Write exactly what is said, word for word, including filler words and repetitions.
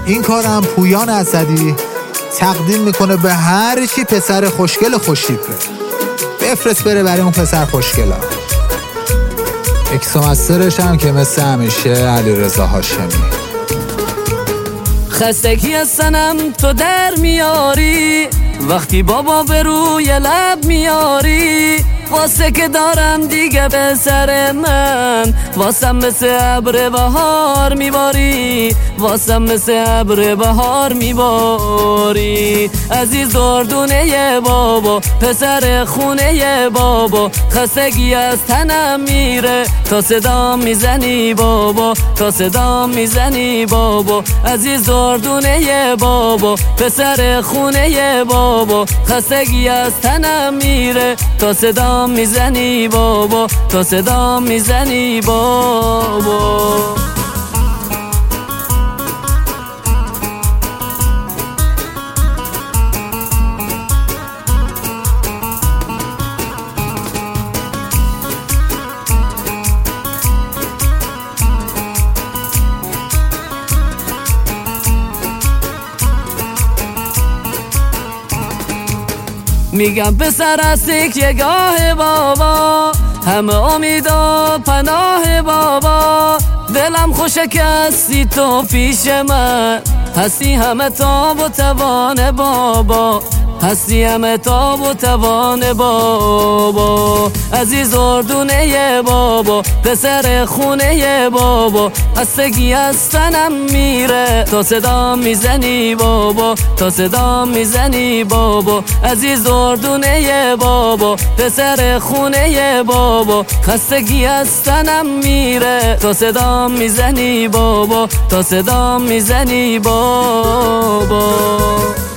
این کارم پویان اسدی تقدیم میکنه به هر چی پسر خوشگل خوشتیپه. بفرست بره برای اون پسر خوشگلا. اکسومسترش هم که مثل همیشه علیرضا هاشمی. خستگی از سنم تو در میاری، وقتی بابا به روی لب میاری، واسه که دارم دیگه به سر من، واسم مثل ابر بهار میباری، واسم مثل ابر بهار میباری. عزیز دردونه بابا، پسر خونه بابا، خستگی از تنم میره تا صدا میزنی بابا، تا صدا میزنی بابا. عزیز دردونه بابا، پسر خونه بابا، خستگی از تنم میره تا صدا میزنی بابا، تا صدا میزنی بابا. میگم پسر از یگاه بابا، همه امید و پناه بابا، دلم خوشه که هستی تو پیش من، هستی همه تاب و توان بابا، هستی همه تاب و توان بابا. عزیز اردونه بابا، پسر خونه بابا، خستگی از تنم میره تا صدا میزنی بابا، تا صدا میزنی بابا. عزیز اردونه بابا، پسر خونه بابا، خستگی از تنم میره تا صدا میزنی بابا، تا صدا میزنی بابا.